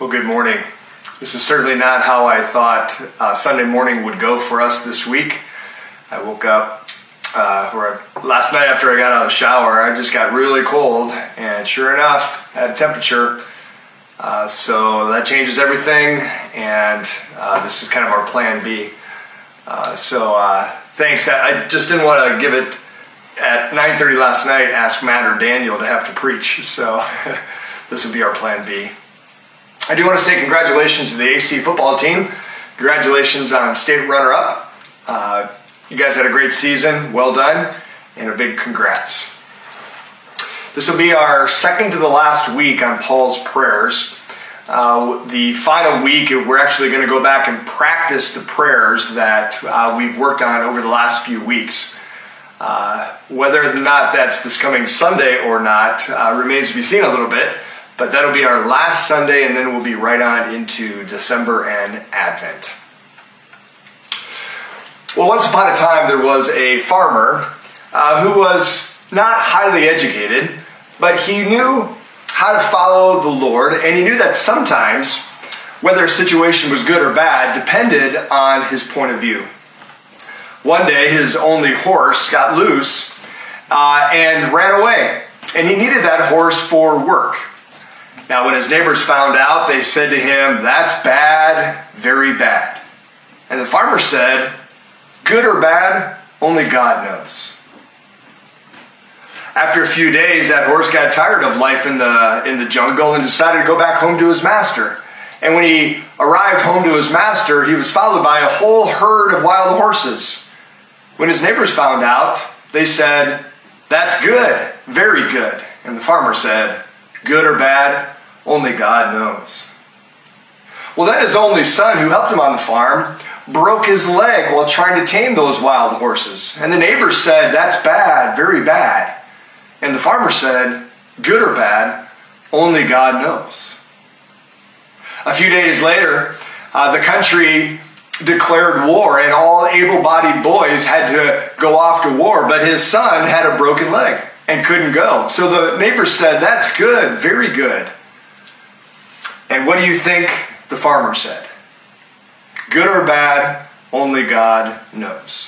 Well, good morning. This is certainly not how I thought Sunday morning would go for us this week. I woke up last night after I got out of the shower. I just got really cold, and sure enough, had a temperature. So that changes everything, and this is kind of our plan B. Thanks. I just didn't want to give it at 9:30 last night, ask Matt or Daniel to have to preach, so this would be our plan B. I do want to say congratulations to the AC football team. Congratulations on state runner-up. You guys had a great season, well done, and a big congrats. This will be our second to the last week on Paul's prayers. The final week, we're actually going to go back and practice the prayers that we've worked on over the last few weeks. Whether or not that's this coming Sunday or not remains to be seen a little bit, but that'll be our last Sunday, and then we'll be right on into December and Advent. Well, once upon a time, there was a farmer who was not highly educated, but he knew how to follow the Lord, and he knew that sometimes, whether a situation was good or bad, depended on his point of view. One day, his only horse got loose and ran away, and he needed that horse for work. Now, when his neighbors found out, they said to him, "That's bad, very bad." And the farmer said, "Good or bad, only God knows." After a few days, that horse got tired of life in the jungle and decided to go back home to his master. And when he arrived home to his master, he was followed by a whole herd of wild horses. When his neighbors found out, they said, "That's good, very good." And the farmer said, "Good or bad, only God knows." Well, then his only son, who helped him on the farm, broke his leg while trying to tame those wild horses. And the neighbors said, "That's bad, very bad." And the farmer said, "Good or bad, only God knows." A few days later, the country declared war, and all able-bodied boys had to go off to war, but his son had a broken leg and couldn't go. So the neighbors said, "That's good, very good." And what do you think the farmer said? Good or bad, only God knows.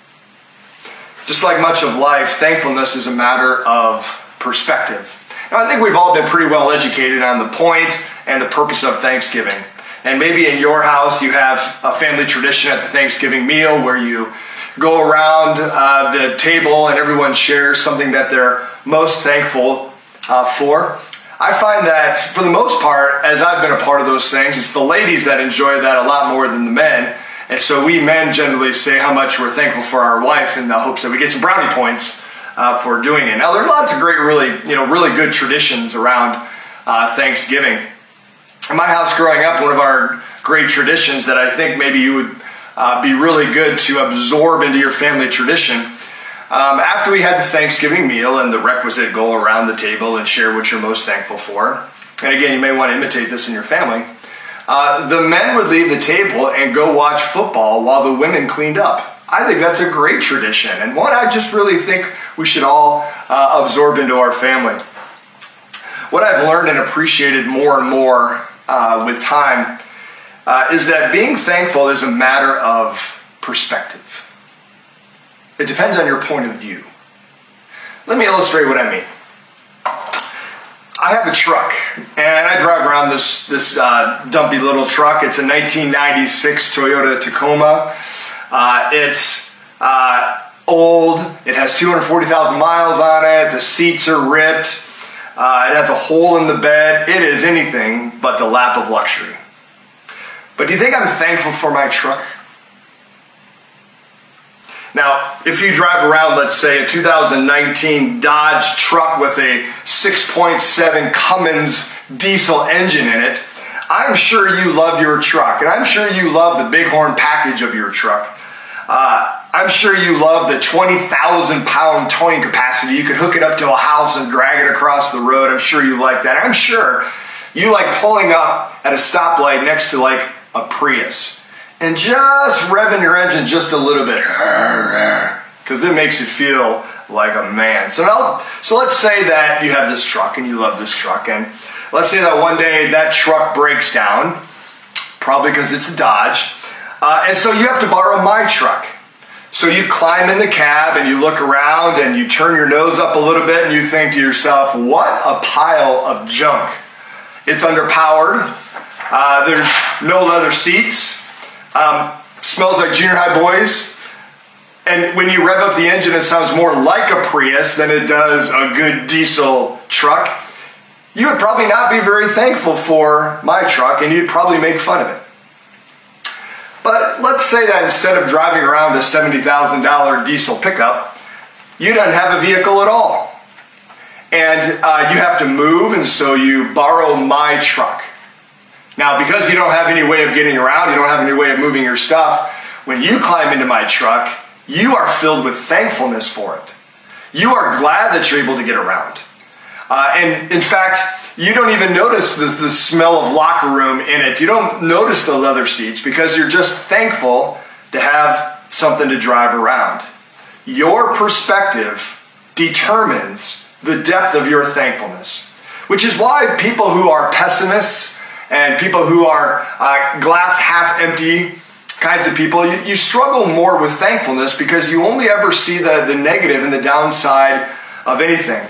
Just like much of life, thankfulness is a matter of perspective. Now, I think we've all been pretty well educated on the point and the purpose of Thanksgiving. And maybe in your house you have a family tradition at the Thanksgiving meal where you go around the table and everyone shares something that they're most thankful for. I find that for the most part, as I've been a part of those things, it's the ladies that enjoy that a lot more than the men. And so we men generally say how much we're thankful for our wife in the hopes that we get some brownie points for doing it. Now, there are lots of great, really good traditions around Thanksgiving. In my house growing up, one of our great traditions that I think maybe you would be really good to absorb into your family tradition, after we had the Thanksgiving meal and the requisite go around the table and share what you're most thankful for, and again, you may want to imitate this in your family, the men would leave the table and go watch football while the women cleaned up. I think that's a great tradition, and one I just really think we should all absorb into our family. What I've learned and appreciated more and more with time is that being thankful is a matter of perspective. It depends on your point of view. Let me illustrate what I mean. I have a truck, and I drive around this dumpy little truck. It's a 1996 Toyota Tacoma. It's old. It has 240,000 miles on it. The seats are ripped. It has a hole in the bed. It is anything but the lap of luxury. But do you think I'm thankful for my truck? Now, if you drive around, let's say, a 2019 Dodge truck with a 6.7 Cummins diesel engine in it, I'm sure you love your truck, and I'm sure you love the Bighorn package of your truck. I'm sure you love the 20,000-pound towing capacity. You could hook it up to a house and drag it across the road. I'm sure you like that. I'm sure you like pulling up at a stoplight next to like a Prius and just revving your engine just a little bit, because it makes you feel like a man. So let's say that you have this truck and you love this truck, and let's say that one day that truck breaks down, probably because it's a Dodge, and so you have to borrow my truck. So you climb in the cab and you look around and you turn your nose up a little bit and you think to yourself, what a pile of junk. It's underpowered. There's no leather seats. Smells like junior high boys. And when you rev up the engine, it sounds more like a Prius than it does a good diesel truck. You would probably not be very thankful for my truck, and you'd probably make fun of it. But let's say that instead of driving around a $70,000 diesel pickup, you don't have a vehicle at all. And you have to move, and so you borrow my truck. Now, because you don't have any way of getting around, you don't have any way of moving your stuff, when you climb into my truck, you are filled with thankfulness for it. You are glad that you're able to get around. And in fact, you don't even notice the smell of locker room in it. You don't notice the leather seats because you're just thankful to have something to drive around. Your perspective determines the depth of your thankfulness, which is why people who are pessimists and people who are glass half empty kinds of people, you struggle more with thankfulness because you only ever see the negative and the downside of anything.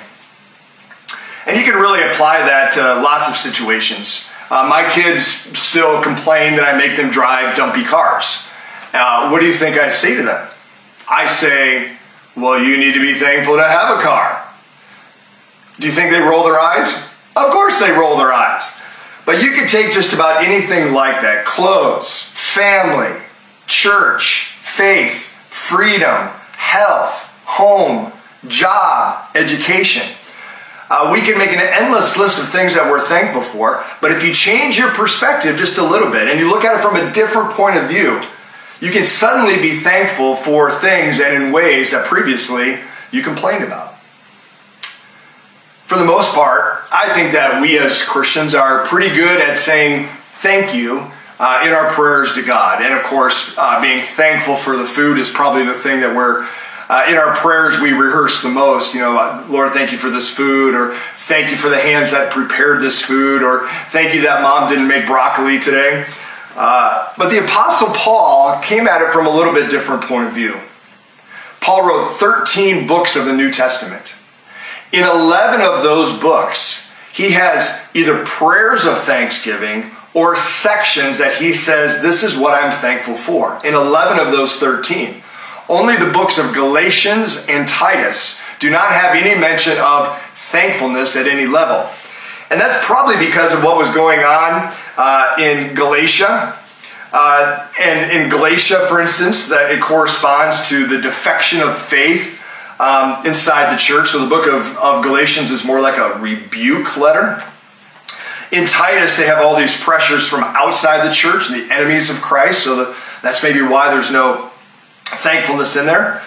And you can really apply that to lots of situations. My kids still complain that I make them drive dumpy cars. What do you think I say to them? I say, well, you need to be thankful to have a car. Do you think they roll their eyes? Of course they roll their eyes. But you could take just about anything like that. Clothes, family, church, faith, freedom, health, home, job, education. We can make an endless list of things that we're thankful for, but if you change your perspective just a little bit and you look at it from a different point of view, you can suddenly be thankful for things and in ways that previously you complained about. For the most part, I think that we as Christians are pretty good at saying thank you in our prayers to God. And of course, being thankful for the food is probably the thing that we're in our prayers we rehearse the most. You know, Lord, thank you for this food, or thank you for the hands that prepared this food, or thank you that mom didn't make broccoli today. But the Apostle Paul came at it from a little bit different point of view. Paul wrote 13 books of the New Testament. In 11 of those books, he has either prayers of thanksgiving or sections that he says, this is what I'm thankful for. In 11 of those 13. Only the books of Galatians and Titus do not have any mention of thankfulness at any level. And that's probably because of what was going on in Galatia. And in Galatia, for instance, that it corresponds to the defection of faith inside the church. So the book of Galatians is more like a rebuke letter. In Titus, they have all these pressures from outside the church, the enemies of Christ. So that's maybe why there's no thankfulness in there.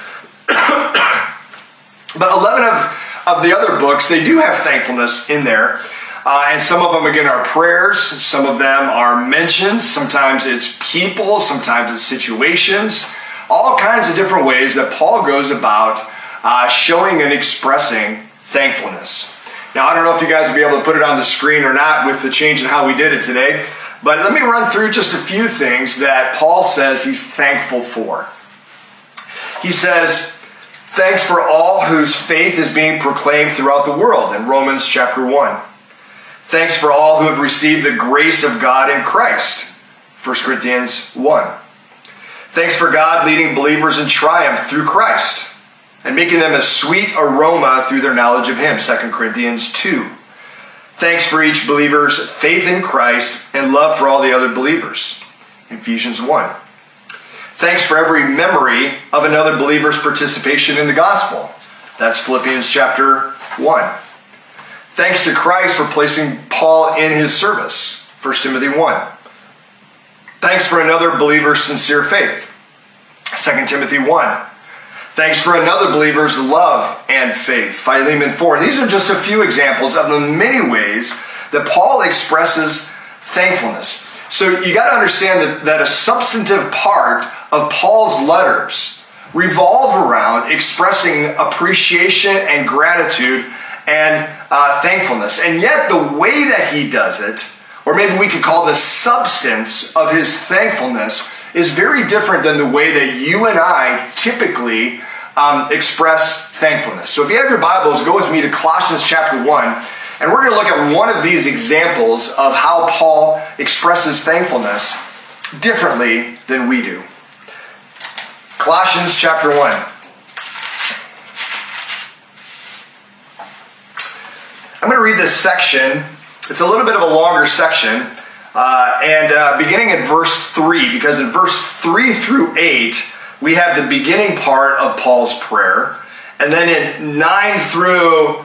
But 11 of the other books, they do have thankfulness in there. And some of them, again, are prayers. Some of them are mentions. Sometimes it's people. Sometimes it's situations. All kinds of different ways that Paul goes about showing and expressing thankfulness. Now, I don't know if you guys will be able to put it on the screen or not with the change in how we did it today. But let me run through just a few things that Paul says he's thankful for. He says, thanks for all whose faith is being proclaimed throughout the world in Romans chapter 1. Thanks for all who have received the grace of God in Christ, 1 Corinthians 1. Thanks for God leading believers in triumph through Christ and making them a sweet aroma through their knowledge of Him, 2 Corinthians 2. Thanks for each believer's faith in Christ and love for all the other believers, Ephesians 1. Thanks for every memory of another believer's participation in the gospel. That's Philippians chapter 1. Thanks to Christ for placing Paul in his service, 1 Timothy 1. Thanks for another believer's sincere faith, 2 Timothy 1. Thanks for another believer's love and faith, Philemon 4. These are just a few examples of the many ways that Paul expresses thankfulness. So you got to understand that a substantive part of Paul's letters revolve around expressing appreciation and gratitude and thankfulness. And yet the way that he does it, or maybe we could call the substance of his thankfulness, is very different than the way that you and I typically express thankfulness. So if you have your Bibles, go with me to Colossians chapter 1, and we're going to look at one of these examples of how Paul expresses thankfulness differently than we do. Colossians chapter 1. I'm going to read this section. It's a little bit of a longer section, beginning at verse 3, because in verse 3 through 8, we have the beginning part of Paul's prayer, and then in 9 through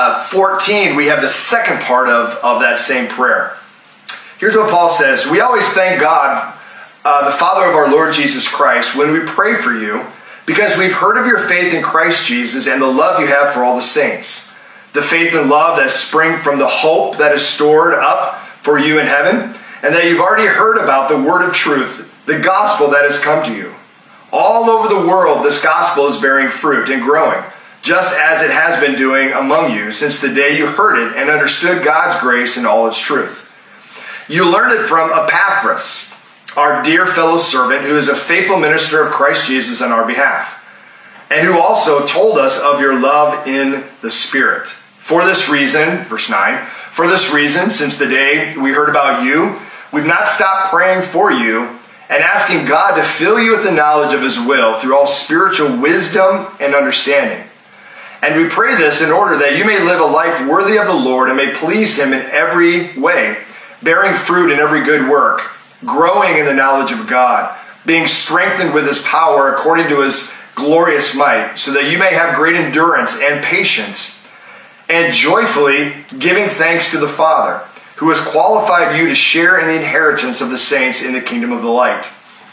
14, we have the second part of that same prayer. Here's what Paul says: "We always thank God, the Father of our Lord Jesus Christ, when we pray for you, because we've heard of your faith in Christ Jesus and the love you have for all the saints. The faith and love that spring from the hope that is stored up for you in heaven, and that you've already heard about the word of truth, the gospel that has come to you. All over the world, this gospel is bearing fruit and growing, just as it has been doing among you since the day you heard it and understood God's grace in all its truth. You learned it from Epaphras, our dear fellow servant, who is a faithful minister of Christ Jesus on our behalf, and who also told us of your love in the Spirit. For this reason," verse 9, "for this reason, since the day we heard about you, we've not stopped praying for you and asking God to fill you with the knowledge of his will through all spiritual wisdom and understanding. And we pray this in order that you may live a life worthy of the Lord and may please him in every way, bearing fruit in every good work, growing in the knowledge of God, being strengthened with his power according to his glorious might, so that you may have great endurance and patience, and joyfully giving thanks to the Father, who has qualified you to share in the inheritance of the saints in the kingdom of the light.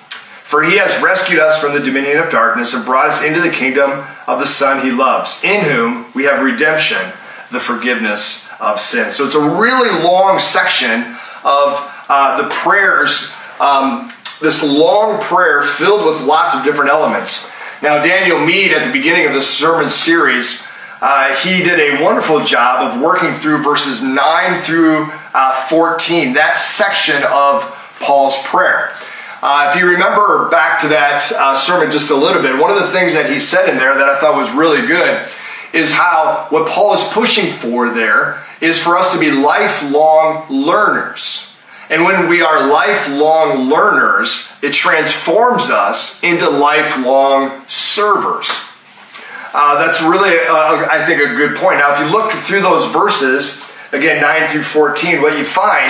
For he has rescued us from the dominion of darkness and brought us into the kingdom of the Son he loves, in whom we have redemption, the forgiveness of sins." So it's a really long section of the prayers, this long prayer filled with lots of different elements. Now, Daniel Meade, at the beginning of this sermon series, he did a wonderful job of working through verses 9 through 14, that section of Paul's prayer. If you remember back to that sermon just a little bit, one of the things that he said in there that I thought was really good is how what Paul is pushing for there is for us to be lifelong learners. And when we are lifelong learners, it transforms us into lifelong servers. That's really, I think, a good point. Now, if you look through those verses, again, 9 through 14, what you find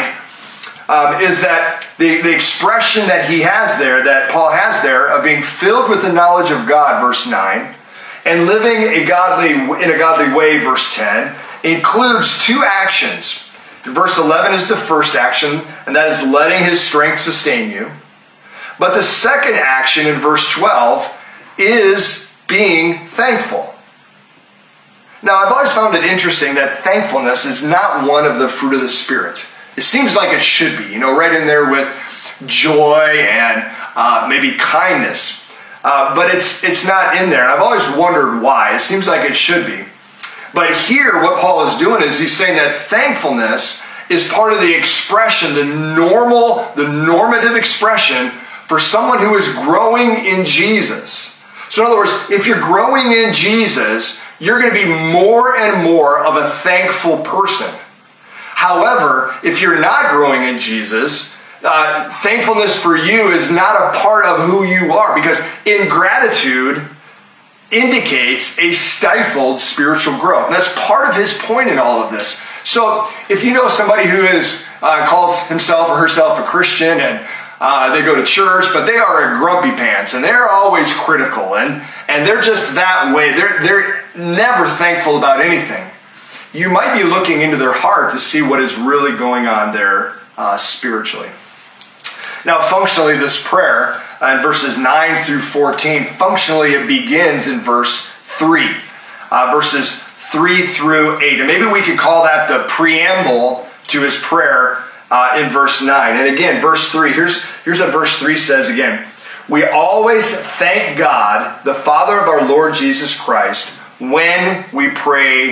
is that the expression that he has there, that Paul has there, of being filled with the knowledge of God, verse 9, and living in a godly way, verse 10, includes two actions. Verse 11 is the first action, and that is letting his strength sustain you. But the second action in verse 12 is being thankful. Now, I've always found it interesting that thankfulness is not one of the fruit of the Spirit. It seems like it should be, right in there with joy and maybe kindness. But it's not in there. And I've always wondered why. It seems like it should be. But here, what Paul is doing is he's saying that thankfulness is part of the expression, the normative expression for someone who is growing in Jesus. So in other words, if you're growing in Jesus, you're going to be more and more of a thankful person. However, if you're not growing in Jesus, thankfulness for you is not a part of who you are, because ingratitude indicates a stifled spiritual growth. And that's part of his point in all of this. So if you know somebody who calls himself or herself a Christian and they go to church, but they are a grumpy pants and they're always critical and they're just that way. They're never thankful about anything. You might be looking into their heart to see what is really going on there spiritually. Now, functionally, this prayer in verses 9 through 14, functionally it begins in verse 3, verses 3 through 8. And maybe we could call that the preamble to his prayer in verse 9. And again, verse 3, here's what verse 3 says again. "We always thank God, the Father of our Lord Jesus Christ, when we pray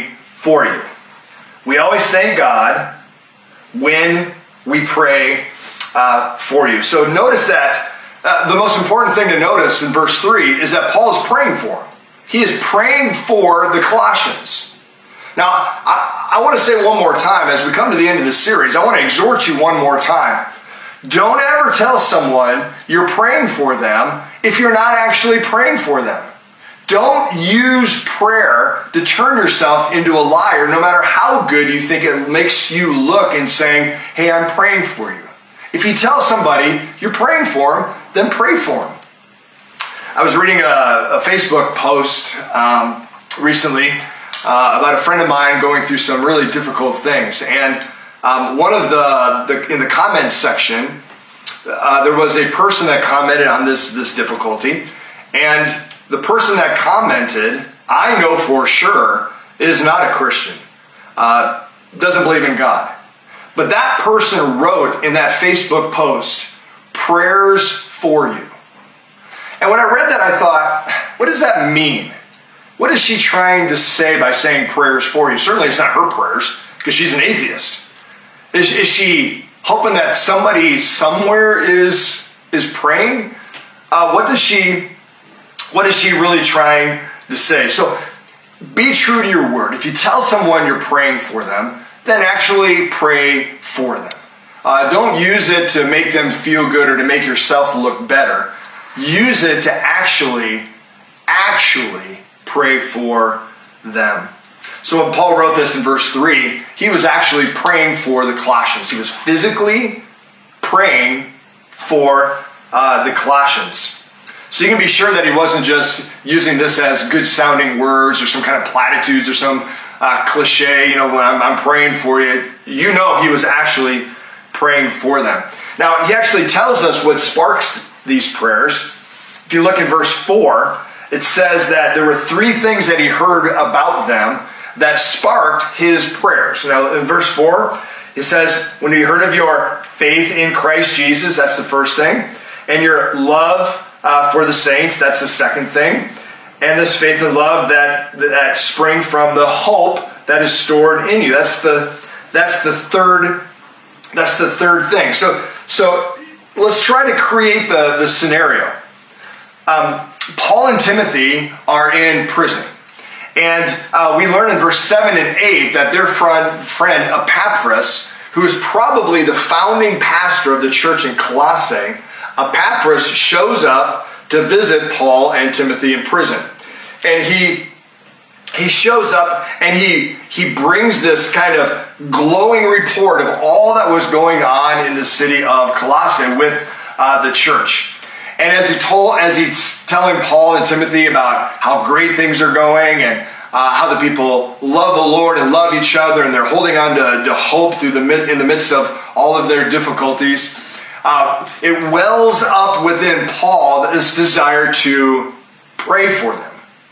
for you. We always thank God when we pray for you. So notice that the most important thing to notice in verse 3 is that Paul is praying for them. He is praying for the Colossians. Now, I want to say one more time as we come to the end of this series, I want to exhort you one more time. Don't ever tell someone you're praying for them if you're not actually praying for them. Don't use prayer to turn yourself into a liar, no matter how good you think it makes you look in saying, hey, I'm praying for you. If you tell somebody you're praying for them, then pray for them. I was reading a Facebook post recently about a friend of mine going through some really difficult things. And one of in the comments section, there was a person that commented on this difficulty. And the person that commented, I know for sure, is not a Christian, doesn't believe in God. But that person wrote in that Facebook post, prayers for you. And when I read that, I thought, what does that mean? What is she trying to say by saying prayers for you? Certainly it's not her prayers, because she's an atheist. Is she hoping that somebody somewhere is praying? What is she really trying to say? So be true to your word. If you tell someone you're praying for them, then actually pray for them. Don't use it to make them feel good or to make yourself look better. Use it to actually pray for them. So when Paul wrote this in verse 3, he was actually praying for the Colossians. He was physically praying for the Colossians. So you can be sure that he wasn't just using this as good sounding words or some kind of platitudes or some cliche, when I'm praying for you. He was actually praying for them. Now, he actually tells us what sparks these prayers. If you look in verse 4, it says that there were 3 things that he heard about them that sparked his prayers. Now, in verse 4, it says, when he heard of your faith in Christ Jesus, that's the first thing, and your love for the saints, that's the second thing, and this faith and love that spring from the hope that is stored in you. That's the third thing. So let's try to create the scenario. Paul and Timothy are in prison. And we learn in verse 7 and 8 that their friend Epaphras, who is probably the founding pastor of the church in Colossae, Epaphras shows up to visit Paul and Timothy in prison. And he shows up and he brings this kind of glowing report of all that was going on in the city of Colossae with the church. And as he's telling Paul and Timothy about how great things are going and how the people love the Lord and love each other and they're holding on to hope in the midst of all of their difficulties, it wells up within Paul this desire to pray for them.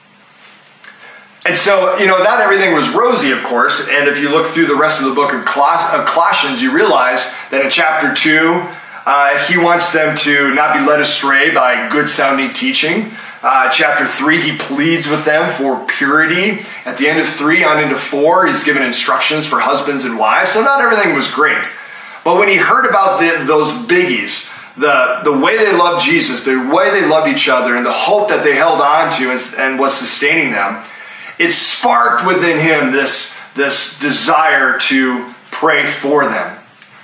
And so, not everything was rosy, of course. And if you look through the rest of the book of Colossians, you realize that in chapter 2, he wants them to not be led astray by good-sounding teaching. Chapter 3, he pleads with them for purity. At the end of 3 on into 4, he's given instructions for husbands and wives. So not everything was great. But when he heard about those biggies, the way they loved Jesus, the way they loved each other, and the hope that they held on to and was sustaining them, it sparked within him this desire to pray for them.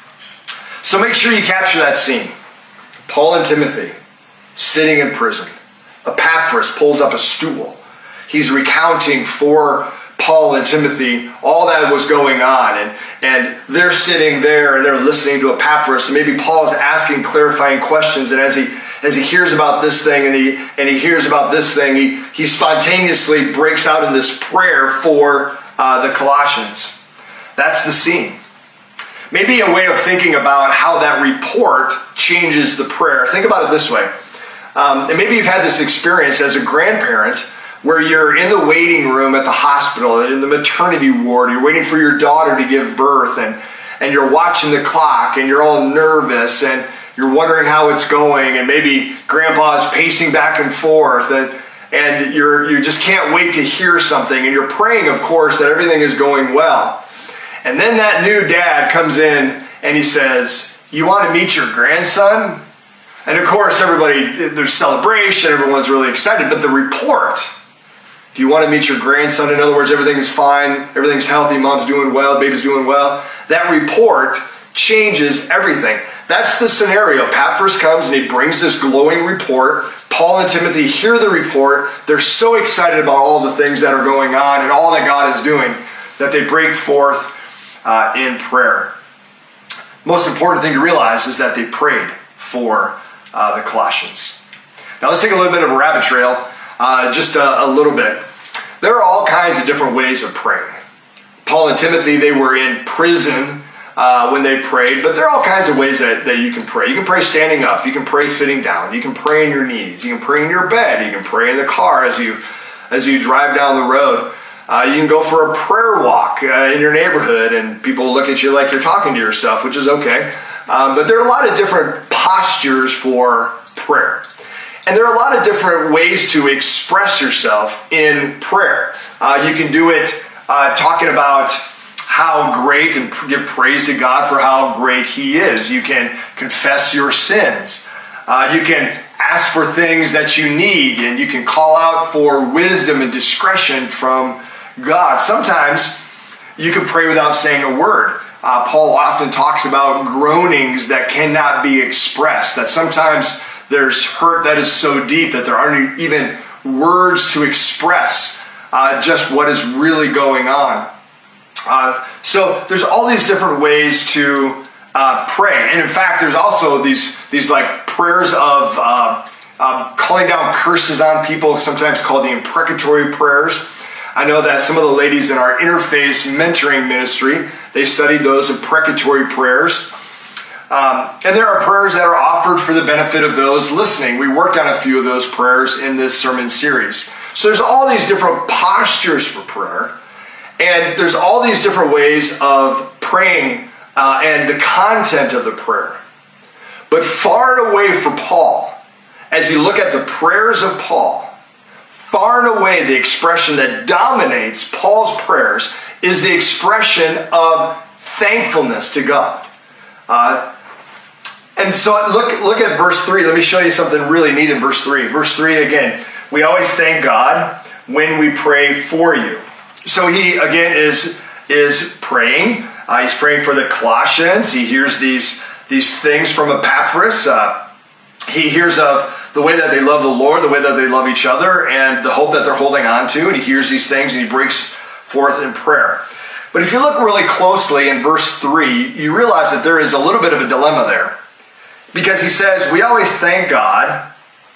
So make sure you capture that scene. Paul and Timothy sitting in prison. Epaphras pulls up a stool. He's recounting for Paul and Timothy all that was going on. And they're sitting there and they're listening to Epaphras. And maybe Paul is asking clarifying questions. And as he hears about this thing and he hears about this thing, he spontaneously breaks out in this prayer for the Colossians. That's the scene. Maybe a way of thinking about how that report changes the prayer. Think about it this way. And maybe you've had this experience as a grandparent where you're in the waiting room at the hospital, in the maternity ward, you're waiting for your daughter to give birth, and you're watching the clock, and you're all nervous, and you're wondering how it's going, and maybe grandpa is pacing back and forth, and you just can't wait to hear something, and you're praying, of course, that everything is going well. And then that new dad comes in and he says, "You want to meet your grandson?" And of course, there's celebration, everyone's really excited, but the report, do you want to meet your grandson? In other words, everything's fine, everything's healthy, mom's doing well, baby's doing well. That report changes everything. That's the scenario. Epaphras comes and he brings this glowing report. Paul and Timothy hear the report. They're so excited about all the things that are going on and all that God is doing that they break forth in prayer. Most important thing to realize is that they prayed for the Colossians. Now let's take a little bit of a rabbit trail, just a little bit. There are all kinds of different ways of praying. Paul and Timothy, they were in prison when they prayed, but there are all kinds of ways that you can pray. You can pray standing up. You can pray sitting down. You can pray on your knees. You can pray in your bed. You can pray in the car as you drive down the road. You can go for a prayer walk in your neighborhood, and people look at you like you're talking to yourself, which is okay. But there are a lot of different postures for prayer. And there are a lot of different ways to express yourself in prayer. You can do it talking about how great and give praise to God for how great He is. You can confess your sins. You can ask for things that you need, and you can call out for wisdom and discretion from God. Sometimes you can pray without saying a word. Paul often talks about groanings that cannot be expressed, that sometimes there's hurt that is so deep that there aren't even words to express just what is really going on. So there's all these different ways to pray. And in fact, there's also these like prayers of calling down curses on people, sometimes called the imprecatory prayers. I know that some of the ladies in our Interface mentoring ministry, they studied those imprecatory prayers. And there are prayers that are offered for the benefit of those listening. We worked on a few of those prayers in this sermon series. So there's all these different postures for prayer. And there's all these different ways of praying and the content of the prayer. But far and away for Paul, as you look at the prayers of Paul, far and away the expression that dominates Paul's prayers is the expression of thankfulness to God. And so look at verse 3. Let me show you something really neat in verse 3. Verse 3 again, we always thank God when we pray for you. So he again is praying. He's praying for the Colossians. He hears these things from Epaphras. He hears of the way that they love the Lord, the way that they love each other, and the hope that they're holding on to. And he hears these things and he breaks forth in prayer. But if you look really closely in verse 3, you realize that there is a little bit of a dilemma there. Because he says, we always thank God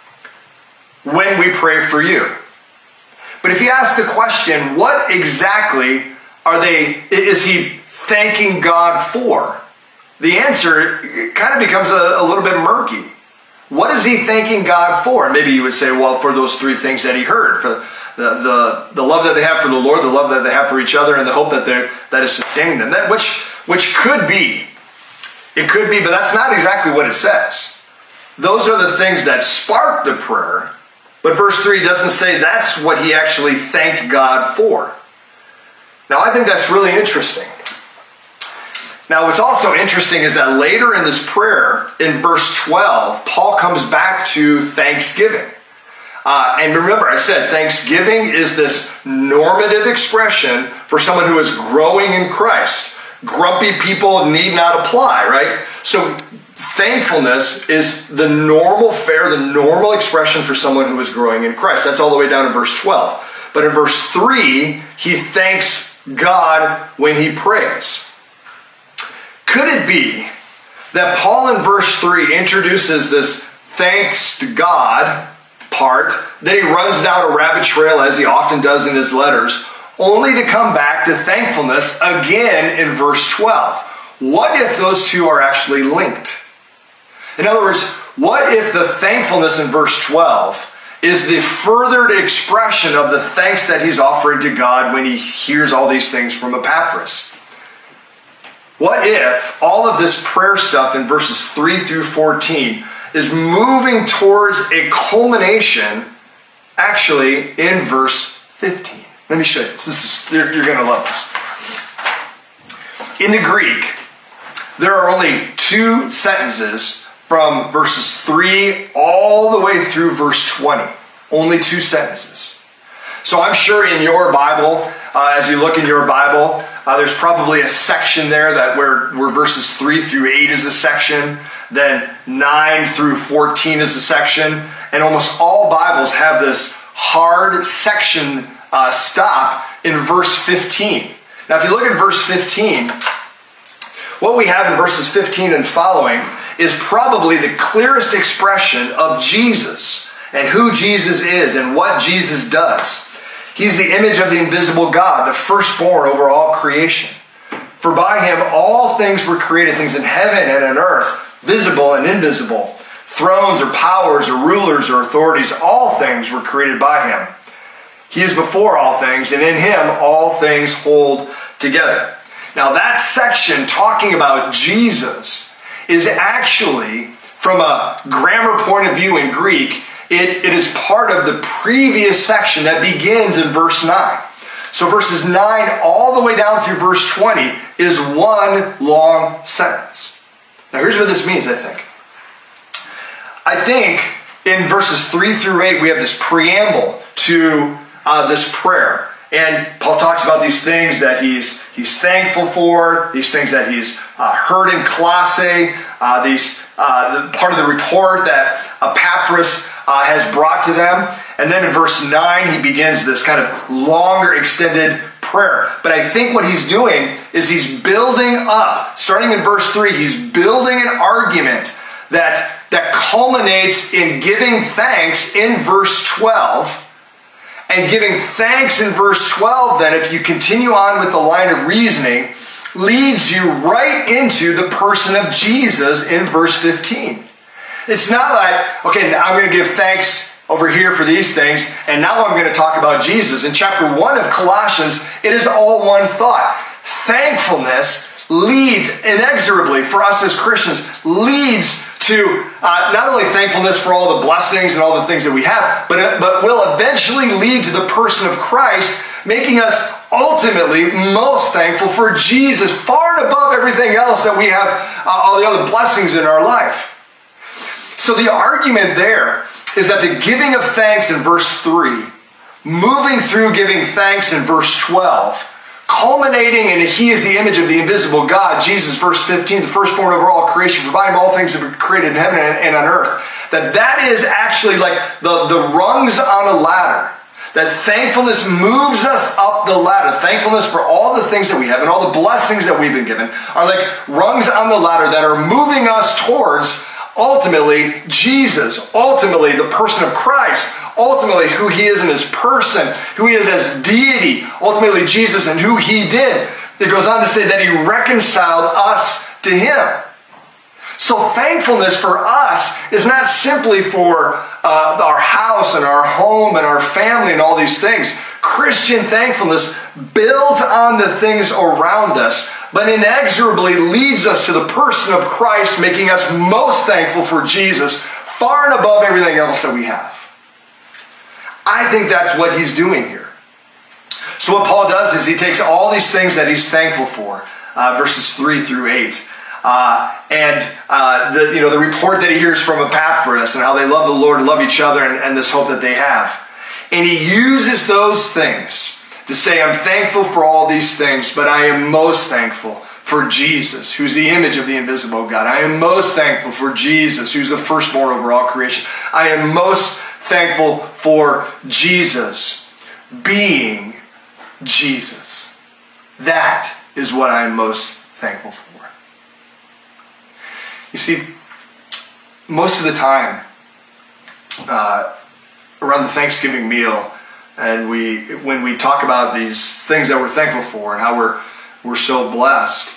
when we pray for you. But if you ask the question, what exactly is he thanking God for? The answer kind of becomes a little bit murky. What is he thanking God for? Maybe you would say, well, for those three things that he heard. For the love that they have for the Lord, the love that they have for each other, and the hope that is sustaining them. Which could be. It could be, but that's not exactly what it says. Those are the things that spark the prayer. But verse 3 doesn't say that's what he actually thanked God for. Now, I think that's really interesting. Now, what's also interesting is that later in this prayer, in verse 12, Paul comes back to thanksgiving. And remember, I said thanksgiving is this normative expression for someone who is growing in Christ. Grumpy people need not apply, right? So thankfulness is the normal fare, the normal expression for someone who is growing in Christ. That's all the way down in verse 12. But in verse 3, he thanks God when he prays. Could it be that Paul in verse 3 introduces this thanks to God part, then he runs down a rabbit trail as he often does in his letters, only to come back to thankfulness again in verse 12? What if those two are actually linked? In other words, what if the thankfulness in verse 12 is the furthered expression of the thanks that he's offering to God when he hears all these things from Epaphras? What if all of this prayer stuff in verses 3 through 14 is moving towards a culmination actually in verse 15. Let me show you this. You're going to love this. In the Greek, there are only two sentences from verses 3 all the way through verse 20. Only two sentences. So I'm sure in your Bible, as you look in your Bible, there's probably a section there that where verses 3 through 8 is the section, then 9 through 14 is the section, and almost all Bibles have this hard section stop in verse 15. Now if you look at verse 15, what we have in verses 15 and following is probably the clearest expression of Jesus and who Jesus is and what Jesus does. He's the image of the invisible God, the firstborn over all creation. For by him all things were created, things in heaven and on earth, visible and invisible, thrones or powers or rulers or authorities, all things were created by him. He is before all things, and in him all things hold together. Now that section talking about Jesus is actually, from a grammar point of view in Greek, it is part of the previous section that begins in verse 9. So verses 9 all the way down through verse 20 is one long sentence. Now here's what this means, I think. I think in verses 3 through 8 we have this preamble to this prayer. And Paul talks about these things that he's thankful for, these things that he's heard in Colossae, part of the report that Epaphras has brought to them. And then in verse 9, he begins this kind of longer extended prayer. But I think what he's doing is he's building up, starting in verse 3, he's building an argument that culminates in giving thanks in verse 12. And giving thanks in verse 12, then, if you continue on with the line of reasoning, leads you right into the person of Jesus in verse 15. It's not like, okay, now I'm going to give thanks over here for these things, and now I'm going to talk about Jesus. In chapter 1 of Colossians, it is all one thought. Thankfulness leads inexorably, for us as Christians, leads to not only thankfulness for all the blessings and all the things that we have, but will eventually lead to the person of Christ, making us ultimately most thankful for Jesus, far and above everything else that we have, all the other blessings in our life. So the argument there is that the giving of thanks in verse 3, moving through giving thanks in verse 12, culminating in he is the image of the invisible God, Jesus, verse 15, the firstborn over all creation, for by him all things have been created in heaven and on earth. That is actually like the rungs on a ladder. That thankfulness moves us up the ladder. Thankfulness for all the things that we have and all the blessings that we've been given are like rungs on the ladder that are moving us towards ultimately Jesus, ultimately the person of Christ, ultimately who he is in his person, who he is as deity, ultimately Jesus and who he did. It goes on to say that he reconciled us to him. So thankfulness for us is not simply for our house and our home and our family and all these things. Christian thankfulness builds on the things around us, but inexorably leads us to the person of Christ, making us most thankful for Jesus, far and above everything else that we have. I think that's what he's doing here. So what Paul does is he takes all these things that he's thankful for, verses 3 through 8, the report that he hears from Epaphras and how they love the Lord and love each other and this hope that they have. And he uses those things to say, I'm thankful for all these things, but I am most thankful for Jesus, who's the image of the invisible God. I am most thankful for Jesus, who's the firstborn over all creation. I am most thankful for Jesus being Jesus. That is what I am most thankful for. You see, most of the time, around the Thanksgiving meal, and when we talk about these things that we're thankful for and how we're so blessed,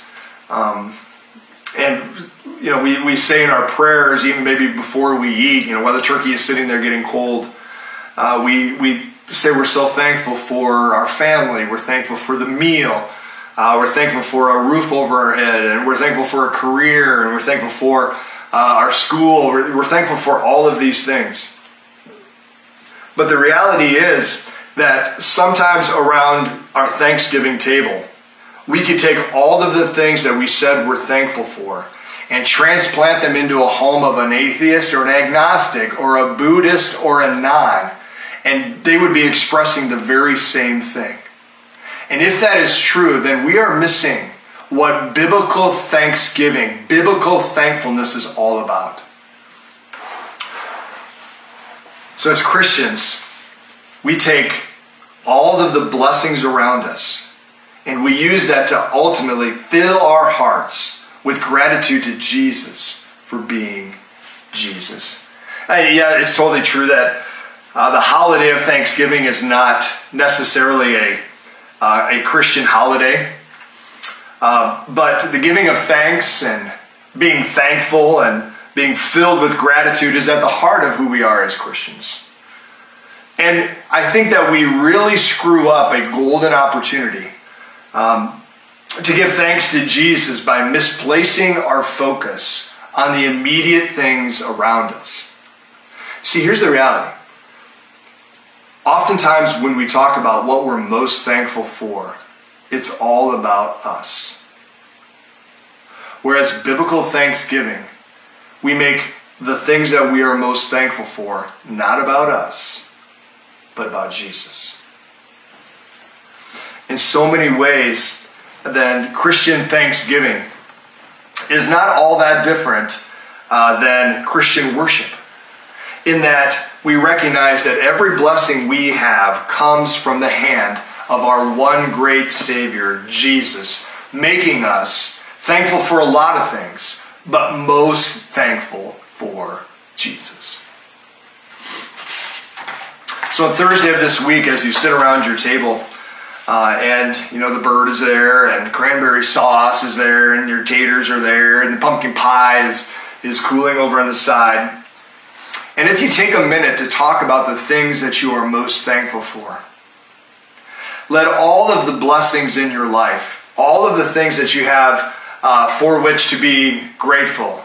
we say in our prayers, even maybe before we eat, while the turkey is sitting there getting cold, we say we're so thankful for our family, we're thankful for the meal, we're thankful for a roof over our head, and we're thankful for a career, and we're thankful for our school. We're thankful for all of these things. But the reality is that sometimes around our Thanksgiving table, we could take all of the things that we said we're thankful for and transplant them into a home of an atheist or an agnostic or a Buddhist or a non, and they would be expressing the very same thing. And if that is true, then we are missing what biblical thanksgiving, biblical thankfulness is all about. So as Christians, we take all of the blessings around us and we use that to ultimately fill our hearts with gratitude to Jesus for being Jesus. Yeah, it's totally true that the holiday of Thanksgiving is not necessarily a Christian holiday. But the giving of thanks and being thankful and being filled with gratitude is at the heart of who we are as Christians. And I think that we really screw up a golden opportunity to give thanks to Jesus by misplacing our focus on the immediate things around us. See, here's the reality. Oftentimes when we talk about what we're most thankful for, it's all about us. Whereas biblical thanksgiving, we make the things that we are most thankful for not about us, but about Jesus. In so many ways, then Christian thanksgiving is not all that different than Christian worship. In that we recognize that every blessing we have comes from the hand of our one great Savior, Jesus, making us thankful for a lot of things, but most thankful for Jesus. So on Thursday of this week, as you sit around your table, and the bird is there, and cranberry sauce is there, and your taters are there, and the pumpkin pie is cooling over on the side. And if you take a minute to talk about the things that you are most thankful for, let all of the blessings in your life, all of the things that you have for which to be grateful,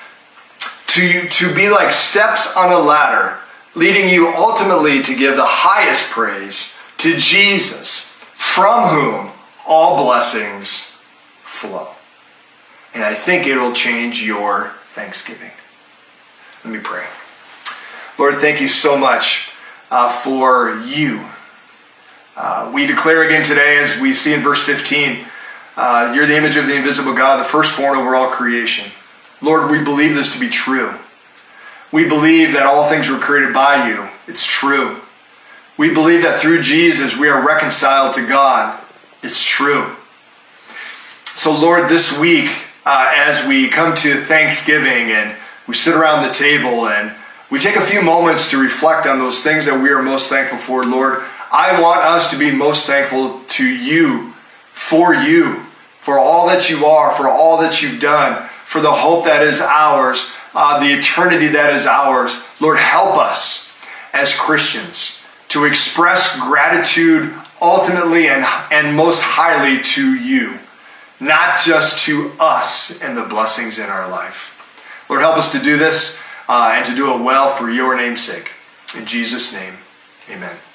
to be like steps on a ladder, leading you ultimately to give the highest praise to Jesus, from whom all blessings flow. And I think it will change your Thanksgiving. Let me pray. Lord, thank you so much for you. We declare again today, as we see in verse 15, you're the image of the invisible God, the firstborn over all creation. Lord, we believe this to be true. We believe that all things were created by you. It's true. We believe that through Jesus we are reconciled to God. It's true. So Lord, this week, as we come to Thanksgiving and we sit around the table and we take a few moments to reflect on those things that we are most thankful for, Lord, I want us to be most thankful to you, for all that you are, for all that you've done, for the hope that is ours, the eternity that is ours. Lord, help us as Christians to express gratitude ultimately and most highly to you, not just to us and the blessings in our life. Lord, help us to do this and to do it well for your name's sake. In Jesus' name, amen.